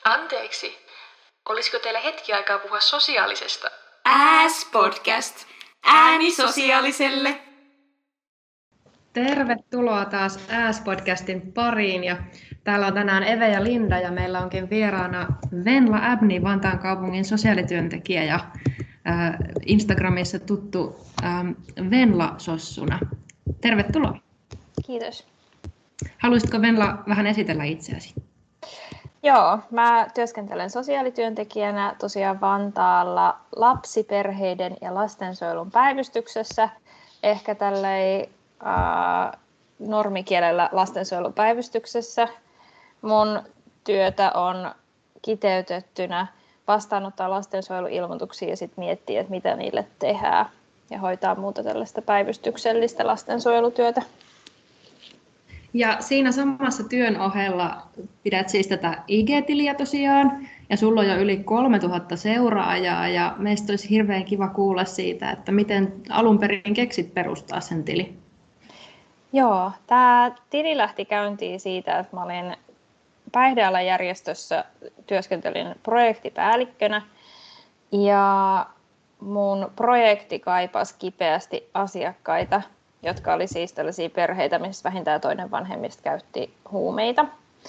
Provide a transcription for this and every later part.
Anteeksi, olisiko teillä hetki aikaa puhua sosiaalisesta? Ääs-podcast. Ääni sosiaaliselle. Tervetuloa taas Ääs-podcastin pariin. Ja täällä on tänään Eve ja Linda ja meillä onkin vieraana Venla Abni, Vantaan kaupungin sosiaalityöntekijä ja Instagramissa tuttu Venla Sossuna. Tervetuloa. Kiitos. Haluaisitko Venla vähän esitellä itseäsi? Joo, mä työskentelen sosiaalityöntekijänä tosiaan Vantaalla lapsiperheiden ja lastensuojelun päivystyksessä. Ehkä tälleen normikielellä lastensuojelupäivystyksessä. Mun työtä on kiteytettynä vastaanottaa lastensuojeluilmoituksia ja sitten miettiä, että mitä niille tehdään ja hoitaa muuta tällaista päivystyksellistä lastensuojelutyötä. Ja siinä samassa työn ohella pidät siis tätä IG-tiliä tosiaan, ja sulla on jo yli 3000 seuraajaa, ja meistä olisi hirveän kiva kuulla siitä, että miten alun perin keksit perustaa sen tilin. Joo, tämä tili lähti käyntiin siitä, että mä olin päihdealan järjestössä, työskentelin projektipäällikkönä, ja mun projekti kaipasi kipeästi asiakkaita, jotka oli siis tällaisia perheitä, missä vähintään toinen vanhemmista käytti huumeita.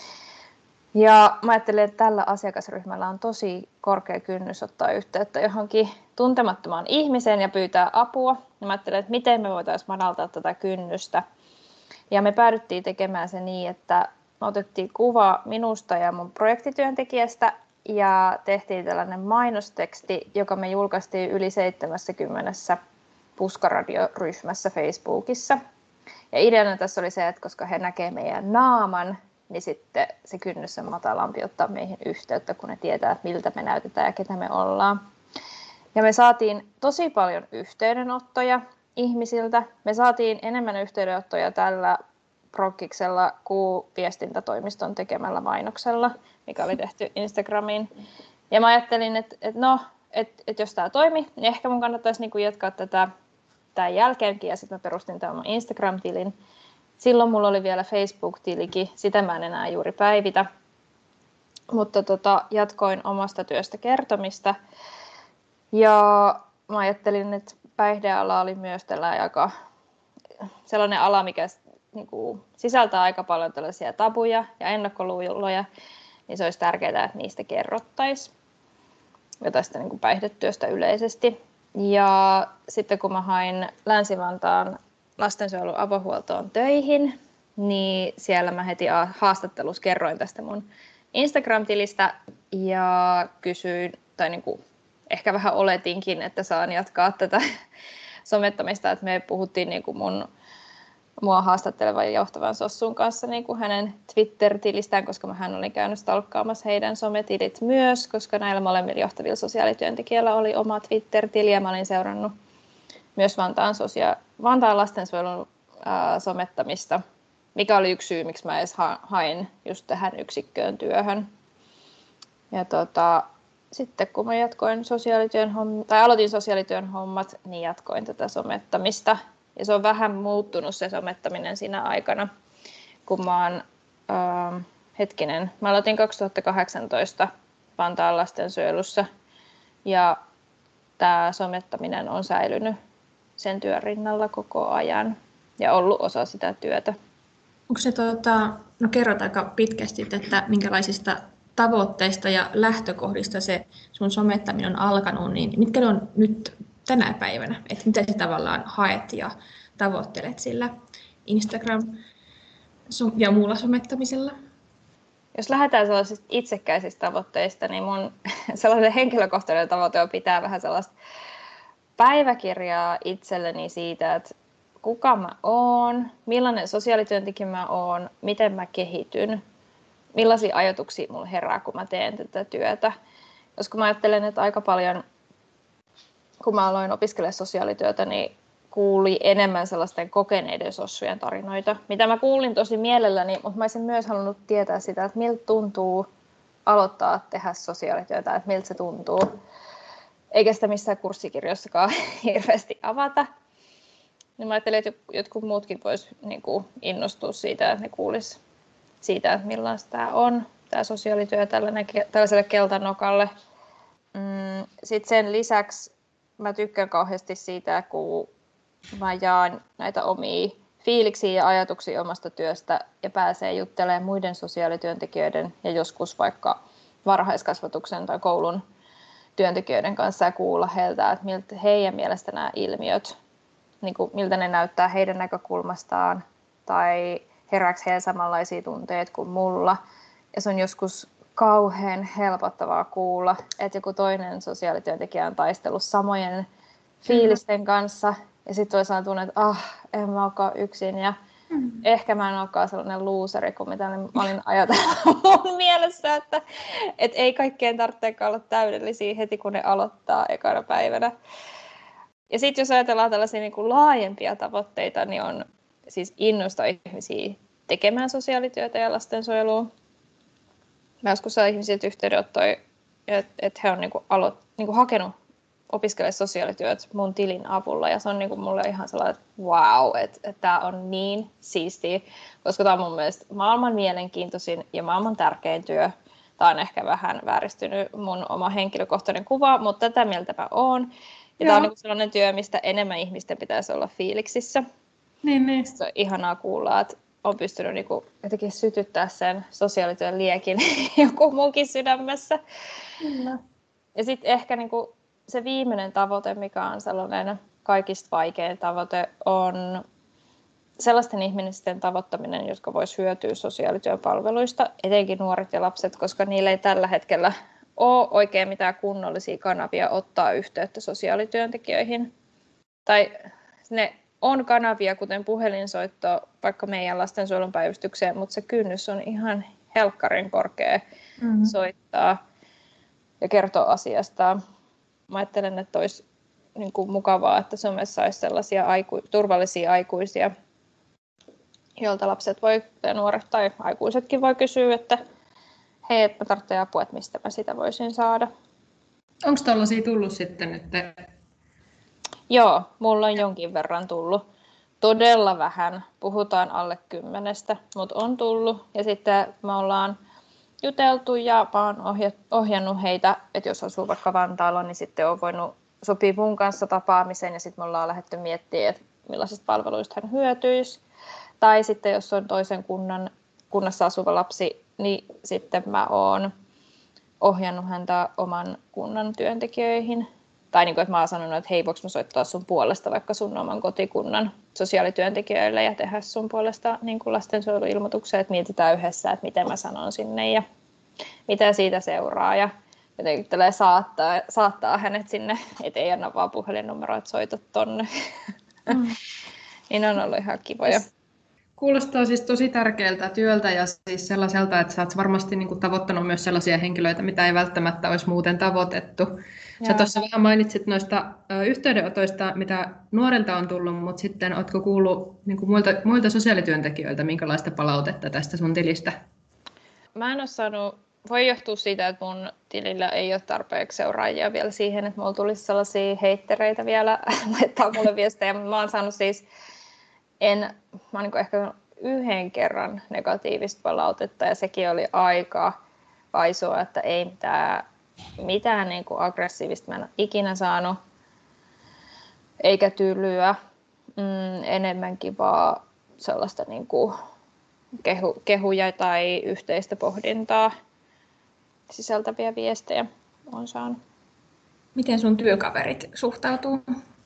Ja mä ajattelin, että tällä asiakasryhmällä on tosi korkea kynnys ottaa yhteyttä johonkin tuntemattomaan ihmiseen ja pyytää apua. Ja mä ajattelin, että miten me voitaisiin madaltaa tätä kynnystä. Ja me päädyttiin tekemään se niin, että me otettiin kuva minusta ja mun projektityöntekijästä ja tehtiin tällainen mainosteksti, joka me julkaistiin yli 70 puskaradioryhmässä Facebookissa. Ja ideana tässä oli se, että koska he näkevät meidän naaman, niin sitten se kynnys on matalampi ottaa meihin yhteyttä, kun ne tietää, että miltä me näytetään ja ketä me ollaan. Ja me saatiin tosi paljon yhteydenottoja ihmisiltä. Me saatiin enemmän yhteydenottoja tällä prokkiksella kuin viestintätoimiston tekemällä mainoksella, mikä oli tehty Instagramiin. Ja mä ajattelin, että jos tämä toimi, niin ehkä mun kannattaisi niinku jatkaa tätä tämän jälkeenkin. Ja sitten mä perustin tämän Instagram-tilin. Silloin mulla oli vielä Facebook-tilikin, sitä mä en enää juuri päivitä. Mutta jatkoin omasta työstä kertomista. Ja mä ajattelin, että päihdeala oli myös aika sellainen ala, mikä niinku sisältää aika paljon tällaisia tabuja ja ennakkoluuloja. Niin se olisi tärkeää, että niistä kerrottaisiin. Ja tästä niin kuin päihdetyöstä yleisesti. Ja sitten kun mä hain Länsi-Vantaan lastensuojelun avohuoltoon töihin, niin siellä mä heti haastattelussa kerroin tästä mun Instagram-tilistä ja kysyin, tai niin kuin ehkä vähän oletinkin, että saan jatkaa tätä somettamista, että me puhuttiin niin kuin mua haastattelevan johtavan Sossun kanssa niin kuin hänen Twitter-tilistään, koska hän oli käynyt stalkkaamassa heidän sometilit myös, koska näillä molemmilla johtavilla sosiaalityöntekijöillä oli oma Twitter-tili, ja mä olin seurannut myös Vantaan lastensuojelun somettamista, mikä oli yksi syy, miksi mä edes hain just tähän yksikköön työhön. Ja sitten kun mä aloitin sosiaalityön hommat, niin jatkoin tätä somettamista. Ja se on vähän muuttunut se somettaminen siinä aikana, kun mä aloitin 2018 Vantaan lastensuojelussa ja tämä somettaminen on säilynyt sen työn rinnalla koko ajan ja ollut osa sitä työtä. Onko se, kerrot aika pitkästi, että minkälaisista tavoitteista ja lähtökohdista se sun somettaminen on alkanut, niin mitkä ne on nyt tänä päivänä, että mitä sä tavallaan haet ja tavoittelet sillä Instagram- ja muulla somettamisella? Jos lähdetään sellaisista itsekäisistä tavoitteista, niin mun sellainen henkilökohtainen tavoite on pitää vähän sellaista päiväkirjaa itselleni siitä, että kuka mä oon, millainen sosiaalityöntekijä mä oon, miten mä kehityn, millaisia ajatuksia mulla herää, kun mä teen tätä työtä. Koska mä ajattelen, että aika paljon, kun mä aloin opiskella sosiaalityötä, niin kuuli enemmän sellaisten kokeneiden sossujen tarinoita, mitä mä kuulin tosi mielelläni, mutta mä olisin myös halunnut tietää sitä, että miltä tuntuu aloittaa tehdä sosiaalityötä, että miltä se tuntuu. Eikä sitä missään kurssikirjoissakaan hirveästi avata. Niin mä ajattelin, että jotkut muutkin vois innostua siitä, että ne kuulis siitä, että millaista tämä on. tämä sosiaalityö tällaiselle keltanokalle. Sitten sen lisäksi mä tykkään kauheasti siitä, kun mä jaan näitä omia fiiliksiä ja ajatuksia omasta työstä ja pääsee juttelemaan muiden sosiaalityöntekijöiden ja joskus vaikka varhaiskasvatuksen tai koulun työntekijöiden kanssa ja kuulla heiltä, että miltä heidän mielestä nämä ilmiöt, niin kuin miltä ne näyttää heidän näkökulmastaan tai herääkö heillä samanlaisia tunteita kuin mulla. Ja se on joskus kauhean helpottavaa kuulla, että joku toinen sosiaalityöntekijä on taistellut samojen fiilisten kanssa. Ja sitten toisaalta tunne, että en mä olekaan yksin ja ehkä mä en olekaan sellainen looseri kuin mitä mä olin ajatellut mun mielessä, että ei kaikkien tarvitsekaan olla täydellisiä heti kun ne aloittaa ekana päivänä. Ja sitten jos ajatellaan tällaisia niin kuin laajempia tavoitteita, niin on siis innostaa ihmisiä tekemään sosiaalityötä ja lastensuojelua. Mä joskus saan ihmisiltä yhteydenottoja, että he on niin hakenut opiskelemaan sosiaalityöt mun tilin avulla. Ja se on niin kuin mulle ihan sellainen, että wow, että tämä on niin siistiä, koska tämä on mun mielestä maailman mielenkiintoisin ja maailman tärkein työ. Tämä on ehkä vähän vääristynyt mun oma henkilökohtainen kuva, mutta tätä mieltä mä oon. Ja tämä on niin sellainen työ, mistä enemmän ihmisten pitäisi olla fiiliksissä. Niin. Se on ihanaa kuulla, että on pystynyt niin kuin jotenkin sytyttää sen sosiaalityön liekin joku munkin sydämessä. Kyllä. Ja sitten ehkä niin kuin se viimeinen tavoite, mikä on sellainen kaikista vaikein tavoite, on sellaisten ihmisten tavoittaminen, jotka vois hyötyä sosiaalityön palveluista, etenkin nuoret ja lapset, koska niillä ei tällä hetkellä ole oikein mitään kunnollisia kanavia ottaa yhteyttä sosiaalityöntekijöihin. Tai ne on kanavia, kuten puhelinsoitto vaikka meidän lastensuojelun päivystykseen, mutta se kynnys on ihan helkkarin korkea soittaa ja kertoa asiasta. Mä ajattelen, että olisi niin kuin mukavaa, että somessa olisi sellaisia turvallisia aikuisia, joilta lapset voi, ja nuoret tai aikuisetkin voi kysyä, että hei, mä tarvitsen apua, että mistä mä sitä voisin saada. Onko tällaisia tullut sitten nyt? Joo, mulla on jonkin verran tullut. Todella vähän. Puhutaan alle 10, mutta on tullut. Ja sitten me ollaan juteltu ja mä oon ohjannut heitä, että jos asuu vaikka Vantaalla, niin sitten on voinut sopia mun kanssa tapaamisen ja sitten me ollaan lähdetty miettimään, että millaisista palveluista hän hyötyisi. Tai sitten jos on toisen kunnassa asuva lapsi, niin sitten mä oon ohjannut häntä oman kunnan työntekijöihin. Tai niin kuin, että mä oon sanonut, että hei, voiko mä soittaa sun puolesta vaikka sun oman kotikunnan sosiaalityöntekijöille ja tehdä sun puolesta niin kuin lastensuojeluilmoituksia, että mietitään yhdessä, että miten mä sanon sinne ja mitä siitä seuraa. Ja jotenkin saattaa hänet sinne, ettei anna vaan puhelinnumeroa, että soita tonne. Niin on ollut ihan kivoja. Kuulostaa siis tosi tärkeältä työltä ja siis sellaiselta, että sä oot varmasti niin kuin tavoittanut myös sellaisia henkilöitä, mitä ei välttämättä olisi muuten tavoitettu. Sä tuossa vähän mainitsit noista yhteydenotoista, mitä nuorilta on tullut, mutta sitten ootko kuullut niin kuin muilta sosiaalityöntekijöiltä, minkälaista palautetta tästä sun tilistä? Mä en ole saanut, voi johtua siitä, että mun tilillä ei ole tarpeeksi seuraajia vielä siihen, että mulla tulisi sellaisia heittereitä vielä laittaa mulle viestejä. Mä oon saanut siis, mä oon niin ehkä yhden kerran negatiivista palautetta ja sekin oli aika vaisua, että ei mitään niin kuin aggressiivista mä en ole ikinä saanut, eikä tylyä, enemmänkin vaan sellaista niin kuin kehuja tai yhteistä pohdintaa sisältäviä viestejä olen saanut. Miten sun työkaverit suhtautuu?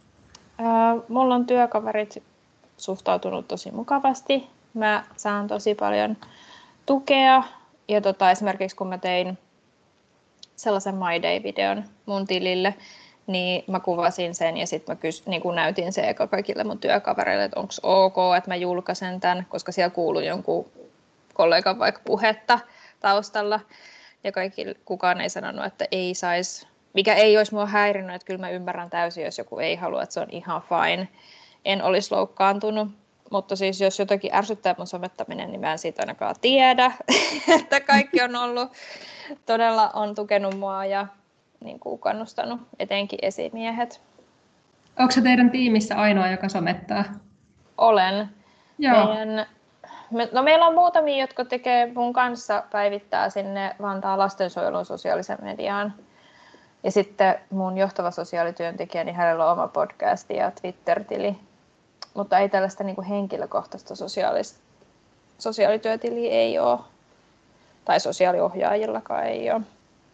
Mulla on työkaverit suhtautunut tosi mukavasti. Mä saan tosi paljon tukea ja esimerkiksi kun mä tein sellaisen My Day-videon mun tilille, niin mä kuvasin sen ja sitten mä niin näytin sen kaikille mun työkavereille, että onko ok, että mä julkaisen tämän, koska siellä kuuluu jonkun kollegan vaikka puhetta taustalla. Ja kukaan ei sanonut, että ei saisi, mikä ei olisi mua häirinyt, että kyllä mä ymmärrän täysin, jos joku ei halua, että se on ihan fine. En olisi loukkaantunut. Mutta siis jos jotakin ärsyttää mun somettaminen, niin mä en siitä ainakaan tiedä, että kaikki on ollut, todella on tukenut mua ja niin kuin kannustanut, etenkin esimiehet. Onko se teidän tiimissä ainoa, joka somettaa? Olen. meillä on muutamia, jotka tekee mun kanssa, päivittää sinne Vantaan lastensuojelun sosiaalisen mediaan. Ja sitten mun johtava sosiaalityöntekijä, niin hänellä on oma podcast ja Twitter-tili. Mutta ei tällaista niin kuin henkilökohtaista sosiaalityötiliä ei ole. Tai sosiaaliohjaajillakaan ei ole.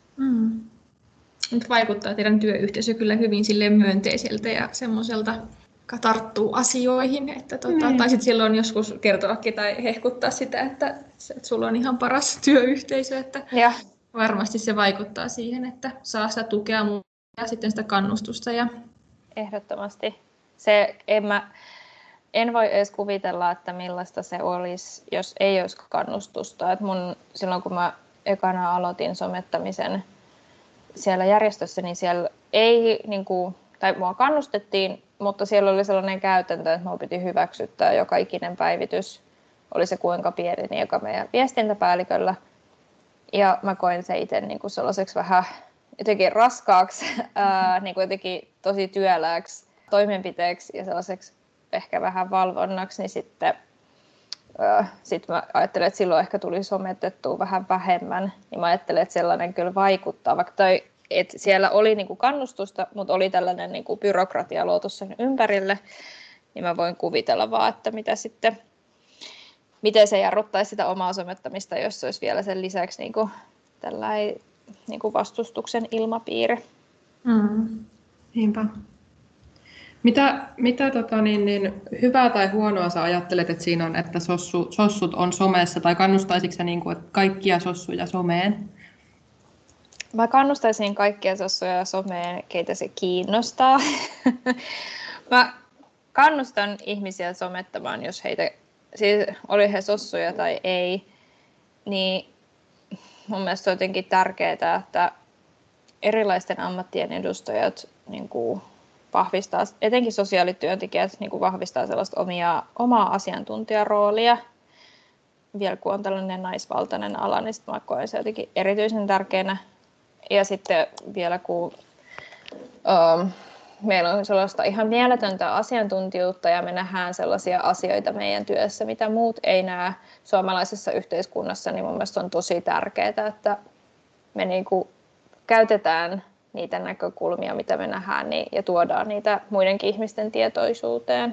Nyt vaikuttaa teidän työyhteisö kyllä hyvin silleen myönteiseltä ja semmoiselta, joka tarttuu asioihin. Että tai sitten silloin joskus kertoakin tai hehkuttaa sitä, että sulla on ihan paras työyhteisö. Että varmasti se vaikuttaa siihen, että saa sitä tukea ja sitten sitä kannustusta. Ehdottomasti. En voi edes kuvitella, että millaista se olisi, jos ei olisi kannustusta. Silloin kun mä ekana aloitin somettamisen siellä järjestössä, niin siellä ei, tai mua kannustettiin, mutta siellä oli sellainen käytäntö, että minua piti hyväksyttää joka ikinen päivitys, oli se kuinka pieni, niin joka meidän viestintäpäälliköllä. Ja mä koin se itse sellaiseksi vähän jotenkin raskaaksi, jotenkin tosi työlääksi toimenpiteeksi ja sellaiseksi ehkä vähän valvonnaksi, niin sitten mä ajattelen, että silloin ehkä tuli sometettua vähän vähemmän. Niin mä ajattelen, että sellainen kyllä vaikuttaa, vaikka että siellä oli kannustusta, mutta oli tällainen byrokratia luotu sen ympärille, niin mä voin kuvitella vaan, että miten se jarruttaisi sitä omaa somettamista, jos se olisi vielä sen lisäksi tällainen vastustuksen ilmapiiri. Niinpä. Mitä hyvää tai huonoa sä ajattelet, että siinä on, että sossut on somessa, tai kannustaisitko sä kaikkia sossuja someen? Mä kannustaisin kaikkia sossuja someen, keitä se kiinnostaa. Mä kannustan ihmisiä somettamaan, jos heitä, siis oli he sossuja tai ei, niin mun mielestä on jotenkin tärkeää, että erilaisten ammattien edustajat vahvistaa, etenkin sosiaalityöntekijät vahvistaa sellaista omaa asiantuntijaroolia. Vielä kun on tällainen naisvaltainen ala, niin mä koen se jotenkin erityisen tärkeänä. Ja sitten vielä kun meillä on sellaista ihan mieletöntä asiantuntijuutta ja me nähdään sellaisia asioita meidän työssä, mitä muut ei näe suomalaisessa yhteiskunnassa, niin mun mielestä on tosi tärkeää, että me käytetään niitä näkökulmia, mitä me nähdään, ja tuodaan niitä muidenkin ihmisten tietoisuuteen.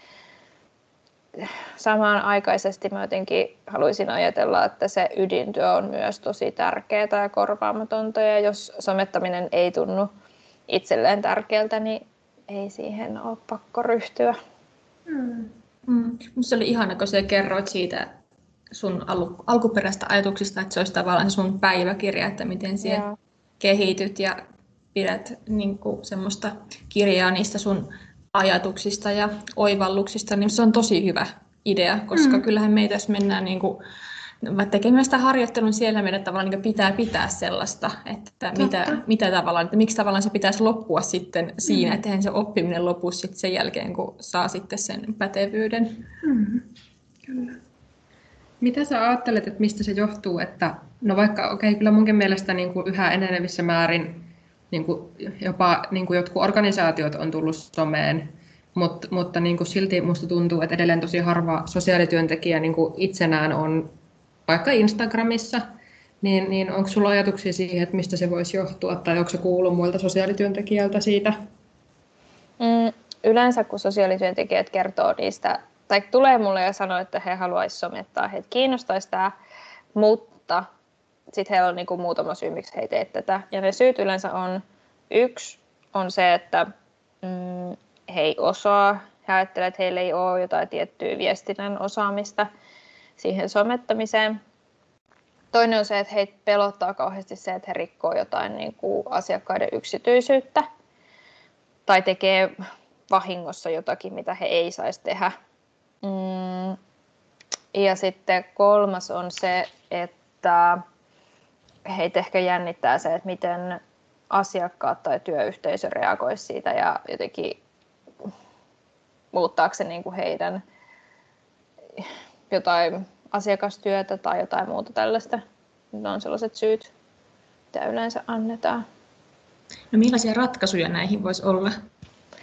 Samanaikaisesti mä jotenkin haluaisin ajatella, että se ydintyö on myös tosi tärkeää ja korvaamatonta, ja jos somettaminen ei tunnu itselleen tärkeältä, niin ei siihen ole pakko ryhtyä. Minusta oli ihana, kun sä kerroit siitä sun alkuperäistä ajatuksista, että se olisi tavallaan sun päiväkirja, että miten siellä kehityt ja pidät semmoista kirjaa niistä sun ajatuksista ja oivalluksista, niin se on tosi hyvä idea, koska kyllähän meitä, jos mennään tekemään sitä harjoittelun siellä, meidän tavallaan pitää sellaista, että mitä tavallaan, että miksi tavallaan se pitäisi loppua sitten siinä, että eihän se oppiminen lopu sitten sen jälkeen, kun saa sitten sen pätevyyden. Kyllä. Mitä sä ajattelet, että mistä se johtuu, että vaikka kyllä munkin mielestä yhä enenevissä määrin jopa jotkut organisaatiot on tullut someen, mutta silti musta tuntuu, että edelleen tosi harva sosiaalityöntekijä itsenään on vaikka Instagramissa, niin onko sulla ajatuksia siihen, että mistä se voisi johtua, tai onko se kuullut muilta sosiaalityöntekijältä siitä? Yleensä kun sosiaalityöntekijät kertoo niistä, tai tulee mulle ja sanoo, että he haluaisivat somettaa, heitä kiinnostaisi tämä, mutta sitten heillä on muutama syy, miksi he ei tee tätä. Ja ne syyt yleensä yksi on se, että he ei osaa. He ajattelevat, että heillä ei ole jotain tiettyä viestinnän osaamista siihen somettamiseen. Toinen on se, että heitä pelottaa kauheasti se, että he rikkoo jotain asiakkaiden yksityisyyttä. Tai tekee vahingossa jotakin, mitä he ei saisi tehdä. Ja sitten kolmas on se, että heitä ehkä jännittää se, että miten asiakkaat tai työyhteisö reagoisi siitä ja jotenkin muuttaako se heidän jotain asiakastyötä tai jotain muuta tällaista. Ne on sellaiset syyt, mitä yleensä annetaan. No millaisia ratkaisuja näihin voisi olla?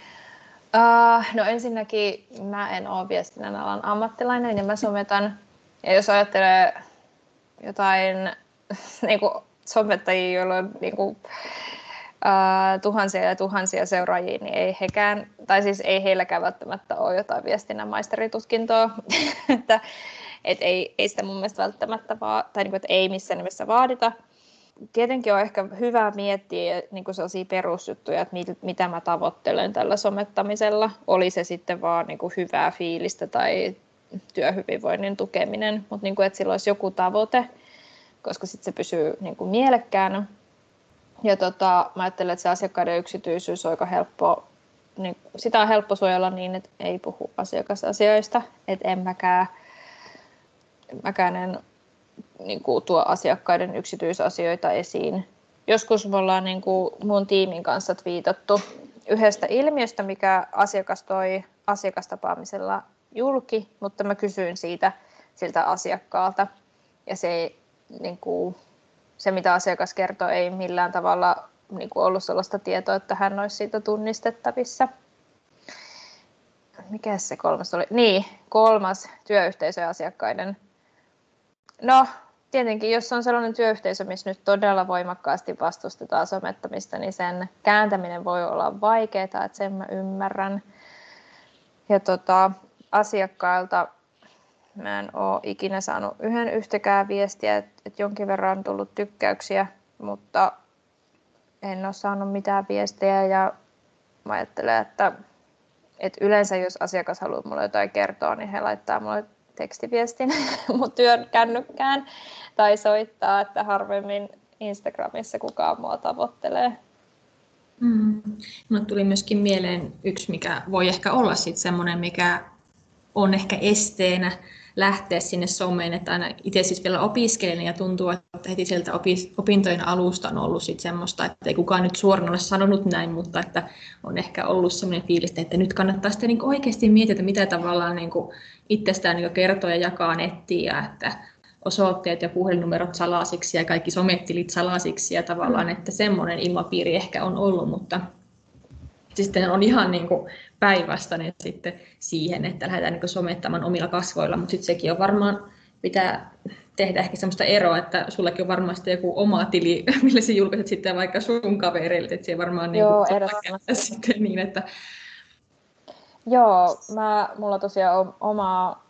No ensinnäkin mä en ole viestinnän alan ammattilainen ja mä sometan Ja jos ajattelee jotain niin kuin somettajia, joilla on niin kuin, tuhansia ja tuhansia seuraajia, niin ei hekään, tai siis ei heilläkään välttämättä ole jotain viestinnän maisteritutkintoa, että ei sitä mun mielestä välttämättä tai niin kuin, että ei missään nimessä vaadita. Tietenkin on ehkä hyvä miettiä niin kuin sellaisia perusjuttuja, että mitä mä tavoittelen tällä somettamisella. Oli se sitten vaan niin kuin hyvää fiilistä tai työhyvinvoinnin tukeminen, mutta niin kuin, että sillä olisi joku tavoite, koska sitten se pysyy niin kuin mielekkäänä. Ja mä ajattelen, että se asiakkaiden yksityisyys on aika helppo, niin sitä on helppo suojella niin, että ei puhu asiakasasioista, että en mäkään en niin kuin tuo asiakkaiden yksityisasioita esiin. Joskus me ollaan niin kuin mun tiimin kanssa twiitattu yhdestä ilmiöstä, mikä asiakas toi asiakastapaamisella julki, mutta mä kysyin siitä siltä asiakkaalta. Ja niin kuin, se, mitä asiakas kertoi, ei millään tavalla niin kuin ollut sellaista tietoa, että hän olisi siitä tunnistettavissa. Mikä se kolmas oli? Niin, kolmas työyhteisö ja asiakkaiden. No, tietenkin, jos on sellainen työyhteisö, missä nyt todella voimakkaasti vastustetaan somettamista, niin sen kääntäminen voi olla vaikeaa, että sen mä ymmärrän. Ja asiakkailta mä en ole ikinä saanut yhtäkään viestiä, että jonkin verran on tullut tykkäyksiä, mutta en ole saanut mitään viestejä ja mä ajattelen, että yleensä jos asiakas haluaa mulle jotain kertoa, niin he laittaa mulle tekstiviestin mun työn kännykkään tai soittaa, että harvemmin Instagramissa kukaan mua tavoittelee. Mulle tuli myöskin mieleen yksi, mikä voi ehkä olla sitten semmoinen, mikä on ehkä esteenä lähteä sinne someen, että aina itse siis vielä opiskelen ja tuntuu, että heti sieltä opintojen alusta on ollut sit semmoista, että ei kukaan nyt suoraan ole sanonut näin, mutta että on ehkä ollut semmoinen fiilis, että nyt kannattaa sitten niin oikeasti miettiä, että mitä tavallaan niin itsestään niin kertoo ja jakaa nettiin ja että osoitteet ja puhelinnumerot salaisiksi ja kaikki sometilit salaisiksi ja tavallaan, että semmoinen ilmapiiri ehkä on ollut, mutta sitten on ihan niin kuin päinvastainen sitten siihen, että lähdetään niin kuin somettamaan omilla kasvoilla, mutta sitten sekin on varmaan, pitää tehdä ehkä semmoista eroa, että sullakin on varmaan sitten joku oma tili, millä sä julkaiset sitten vaikka sun kavereille, että se varmaan Joo, niin sitten niin, että... Joo, mulla tosiaan on oma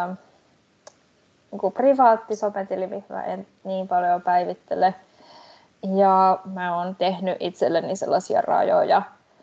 niin privaatti sometili, missä en niin paljon päivittele, ja mä oon tehnyt itselleni sellaisia rajoja,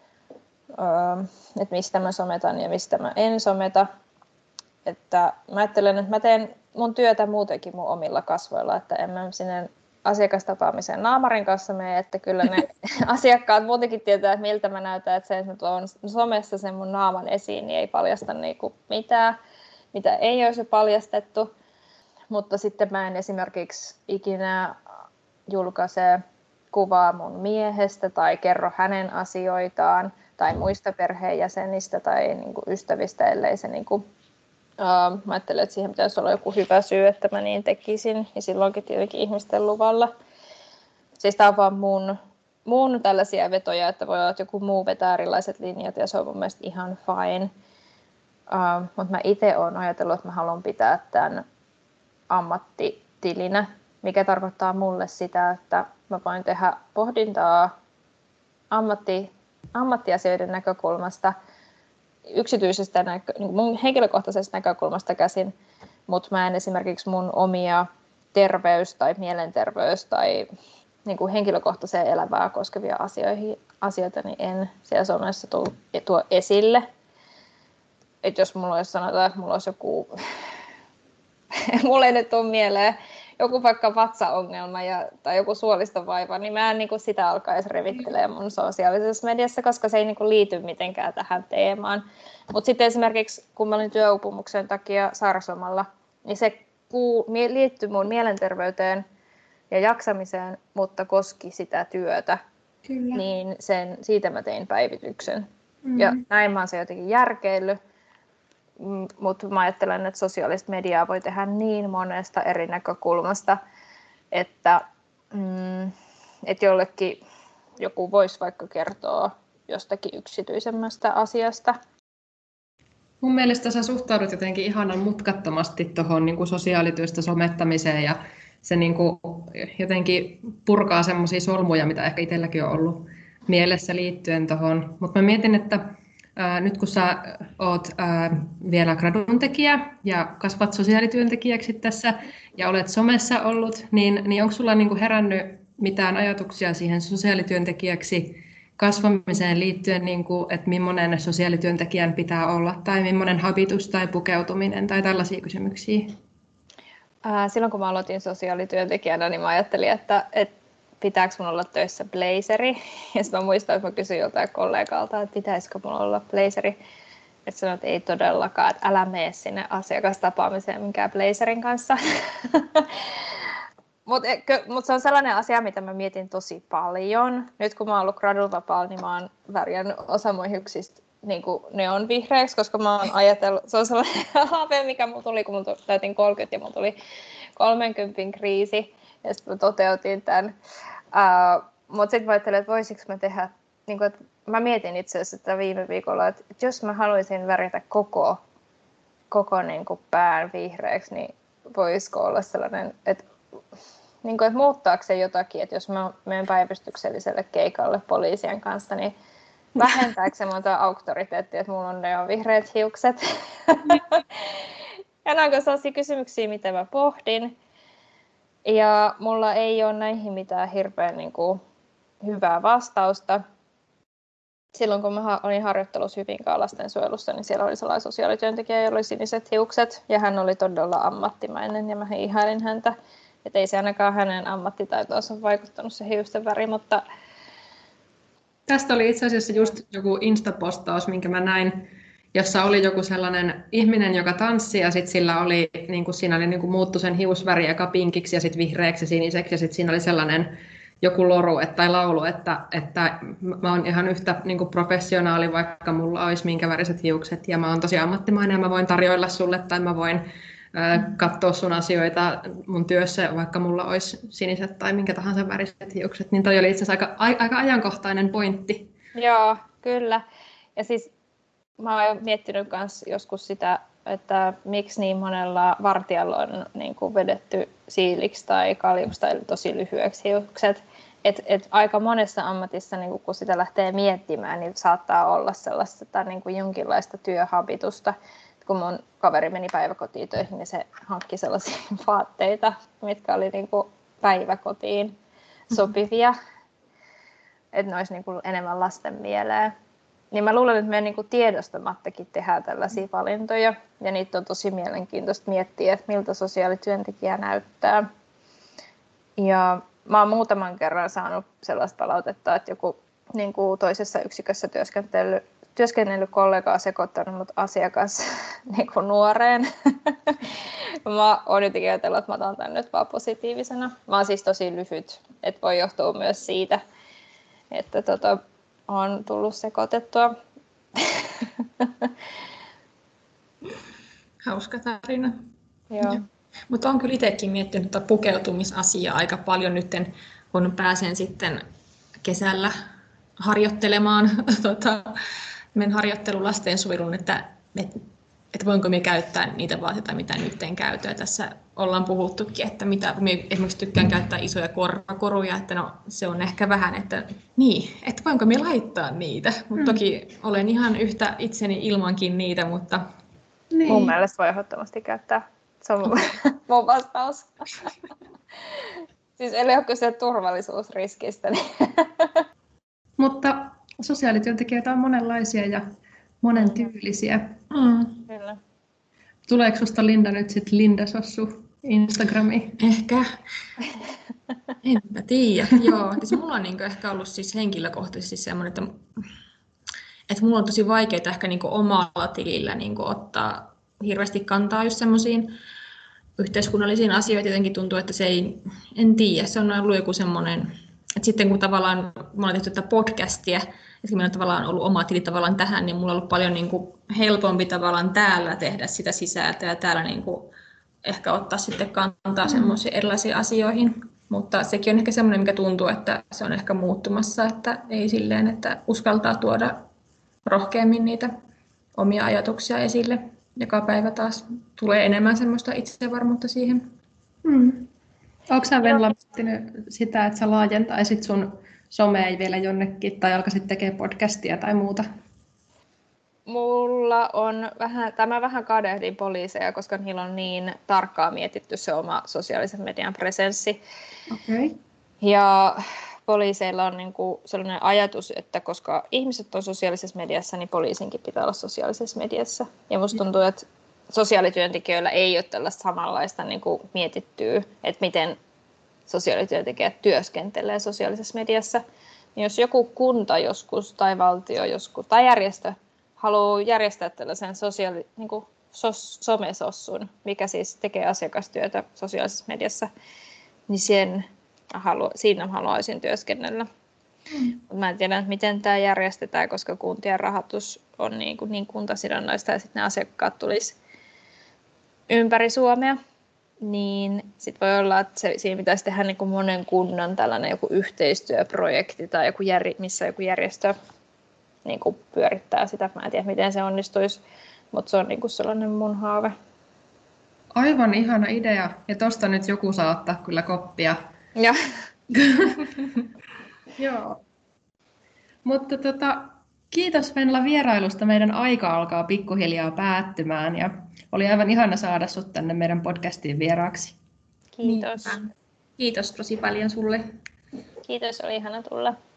että mistä mä sometan ja mistä mä en someta. Että mä ajattelen, että mä teen mun työtä muutenkin mun omilla kasvoilla, että en mä sinne asiakastapaamiseen naamarin kanssa mene, että kyllä ne asiakkaat muutenkin tietää, että miltä mä näytän, että se, että mä tuon somessa sen mun naaman esiin, niin ei paljasta niinku mitään, mitä ei olisi paljastettu. Mutta sitten mä en esimerkiksi ikinä julkaise kuvaa mun miehestä tai kerro hänen asioitaan tai muista perheenjäsenistä tai niinku ystävistä, ellei se niinku, mä ajattelen, että siihen pitäisi olla joku hyvä syy, että mä niin tekisin, ja silloinkin tietenkin ihmisten luvalla. Siis tää on vaan mun tällaisia vetoja, että voi olla, että joku muu vetää erilaiset linjat, ja se on mun mielestä ihan fine. Mutta mä itse olen ajatellut, että mä haluan pitää tämän ammattitilinä, mikä tarkoittaa mulle sitä, että mä voin tehdä pohdintaa ammattiasioiden näkökulmasta, yksityisestä niin mun henkilökohtaisesta näkökulmasta käsin, mutta mä en esimerkiksi mun omia terveys- tai mielenterveys- tai niin kuin henkilökohtaiseen elämää koskevia asioita, niin en siellä somessa tuo esille. Et jos mulla olisi sanotaan, että mulla olisi joku, mulla ei nyt tule mieleen, joku vaikka vatsaongelma tai joku suolistovaiva, niin mä en niin kuin sitä alkaisi revittelemään mun sosiaalisessa mediassa, koska se ei niin kuin liity mitenkään tähän teemaan. Mutta sitten esimerkiksi, kun mä olin työuupumuksen takia sairauslomalla, niin se liittyi mun mielenterveyteen ja jaksamiseen, mutta koski sitä työtä. Kyllä. Niin siitä mä tein päivityksen. Ja näin mä oon se jotenkin järkeillyt. Mutta mä ajattelen, että sosiaalista mediaa voi tehdä niin monesta eri näkökulmasta, että jollekin joku voisi vaikka kertoa jostakin yksityisemmästä asiasta. Mun mielestä sä suhtaudut jotenkin ihanan mutkattomasti tuohon niin sosiaalityöstä somettamiseen ja se niin kuin jotenkin purkaa semmoisia solmuja, mitä ehkä itselläkin on ollut mielessä liittyen tuohon. Mutta mä mietin, että nyt kun sä oot vielä gradun tekijä ja kasvat sosiaalityöntekijäksi tässä ja olet somessa ollut, niin onko sulla niin kuin herännyt mitään ajatuksia siihen sosiaalityöntekijäksi kasvamiseen liittyen, niin kuin, että millainen sosiaalityöntekijän pitää olla tai millainen habitus tai pukeutuminen tai tällaisia kysymyksiä? Silloin kun mä aloitin sosiaalityöntekijänä, niin mä ajattelin, että pitääkö mun olla töissä blazeri. Ja sitten mä muistan, että mä kysyin joltain kollegalta, että pitäisikö mulla olla blazeri. Että sanoin, että ei todellakaan, että älä mene sinne asiakastapaamiseen minkään blazerin kanssa. Mutta se on sellainen asia, mitä mä mietin tosi paljon. Nyt kun mä oon ollut gradulvapaalla, niin mä oon värjännyt osa mun hiuksista niin neonvihreäksi, koska mä oon ajatellut, se on sellainen haave, mikä mulla tuli, kun mulla täytin 30 ja mulla tuli 30 kriisi. Ja sitten mä toteutin tämän. Mutta sitten mä ajattelin, että voisiko mä tehdä, niin kun, että mä mietin itse asiassa että viime viikolla, että jos mä haluaisin värjätä koko niin kuin pään vihreäksi, niin voisiko olla sellainen, että niin kuin, että muuttaako se jotakin, että jos mä menen päivystykselliselle keikalle poliisien kanssa, niin vähentääkö se monta auktoriteettia, että mulla on neonvihreät hiukset? Ja nämä on sellaisia kysymyksiä, mitä mä pohdin. Ja mulla ei ole näihin mitään hirveän niin kuin, hyvää vastausta. Silloin kun mä olin harjoittelussa Hyvinkään lastensuojelussa, niin siellä oli sellainen sosiaalityöntekijä, jolla oli siniset hiukset. Ja hän oli todella ammattimainen ja mä ihailin häntä. Että ei se ainakaan hänen ammattitaitoonsa vaikuttanut se hiusten väri, mutta... Tästä oli itse asiassa just joku Insta-postaus, minkä mä näin, jossa oli joku sellainen ihminen, joka tanssi ja sitten sillä oli, niin siinä oli niin muuttu sen hiusväri eka pinkiksi ja sitten vihreäksi ja siniseksi ja sitten siinä oli sellainen joku loru tai laulu, että mä oon ihan yhtä niin professionaali, vaikka mulla olisi minkä väriset hiukset ja mä oon tosi ammattimainen ja mä voin tarjoilla sulle tai mä voin katsoa sun asioita mun työssä, vaikka mulla olisi siniset tai minkä tahansa väriset hiukset, niin toi oli itse asiassa aika ajankohtainen pointti. Joo, kyllä. Ja siis mä oon miettinyt myös joskus sitä, että miksi niin monella vartijalla on niin kuin vedetty siiliksi tai kaljuksi tai tosi lyhyeksi hiukset. Et aika monessa ammatissa, niin kun sitä lähtee miettimään, niin saattaa olla sellaista niin kuin jonkinlaista työhabitusta. Kun mun kaveri meni päiväkotiin töihin, niin se hankki sellaisia vaatteita, mitkä oli niin kuin päiväkotiin sopivia, että ne olisi niin kuin enemmän lasten mieleen. Niin mä luulen, että me niin kuin tiedostamattakin tehdään tällaisia valintoja, ja niitä on tosi mielenkiintoista miettiä, että miltä sosiaalityöntekijä näyttää. Ja mä oon muutaman kerran saanut sellaista palautetta, että joku niin kuin toisessa yksikössä työskennellyt kollega on sekoittanut mut asiakas niin kuin nuoreen. Mä oon jotenkin ajatellut, että mä otan tämän nyt vaan positiivisena. Mä oon siis tosi lyhyt, että voi johtua myös siitä, että on tullut sekoitettua. Hauska tarina. Joo. Mutta olen kyllä itsekin miettinyt tuota pukeutumisasiaa aika paljon nyt, kun pääsen sitten kesällä harjoittelemaan meidän harjoittelu lastensuojelun, että voinko minä käyttää niitä vaatteita, mitä nyt en käytä. Ja tässä ollaan puhuttukin, että mitä minä esimerkiksi tykkään käyttää isoja korvakoruja, että no se on ehkä vähän, että niin, että voinko minä laittaa niitä. Mutta toki olen ihan yhtä itseni ilmankin niitä, mutta... Niin. Mun mielestä voi ehdottomasti käyttää. Se on mun vastaus. Siis eli ole kyse turvallisuusriskistä. Niin. Mutta sosiaalityöntekijöitä on monenlaisia ja monen tyylisiä. Kyllä. Tuleeko susta Linda nyt sitten Linda-sossu Instagramiin? Ehkä. Enpä tiedä. Joo, siis mulla on niinku ehkä ollut siis henkilökohtaisesti semmoinen, että mulla on tosi vaikeaa ehkä niinku omalla tilillä niinku ottaa hirveästi kantaa just semmoisiin yhteiskunnallisiin asioihin. Jotenkin tuntuu, että se ei, en tiedä, se on ollut joku semmoinen, että sitten kun tavallaan mulla on tehty tätä podcastia, ja meillä on tavallaan ollut oma tili tavallaan tähän, niin mulla on ollut paljon niin kuin helpompi tavallaan täällä tehdä sitä sisältöä ja täällä niin kuin ehkä ottaa sitten kantaa semmoisiin erilaisiin asioihin. Mutta sekin on ehkä semmoinen, mikä tuntuu, että se on ehkä muuttumassa, että ei silleen, että uskaltaa tuoda rohkeammin niitä omia ajatuksia esille. Joka päivä taas tulee enemmän semmoista itsevarmuutta siihen. Onko sä Venla miettinyt sitä, että sä laajentaisit sun somea vielä jonnekin tai alkaisit tekemään podcastia tai muuta? Mulla on mä vähän kadehdin poliiseja, koska niillä on niin tarkkaan mietitty se oma sosiaalisen median presenssi. Okay. Ja poliiseilla on niinku sellainen ajatus, että koska ihmiset on sosiaalisessa mediassa, niin poliisinkin pitää olla sosiaalisessa mediassa. Ja musta tuntuu, että sosiaalityöntekijöillä ei ole tällaista samanlaista niinku mietittyä, että miten sosiaalityöntekijät työskentelee sosiaalisessa mediassa. Niin jos joku kunta joskus tai valtio joskus tai järjestö haluaa järjestää tällaisen somesossun, mikä siis tekee asiakastyötä sosiaalisessa mediassa, niin siinä haluaisin työskennellä. Mä en tiedä, miten tämä järjestetään, koska kuntien rahoitus on niin kuntasidonnaista ja sitten ne asiakkaat tulisi ympäri Suomea. Niin sitten voi olla, että siinä pitäisi tehdä niin kuin monen kunnan tällainen joku yhteistyöprojekti tai missä joku järjestö niin kuin pyörittää sitä. Mä en tiedä, miten se onnistuisi, mutta se on niin kuin sellainen mun haave. Aivan ihana idea. Ja tosta nyt joku saa ottaa kyllä koppia. Ja. Joo. Mutta kiitos Venla vierailusta. Meidän aika alkaa pikkuhiljaa päättymään ja oli aivan ihana saada sut tänne meidän podcastiin vieraaksi. Kiitos. Kiitos tosi paljon sulle. Kiitos, oli ihana tulla.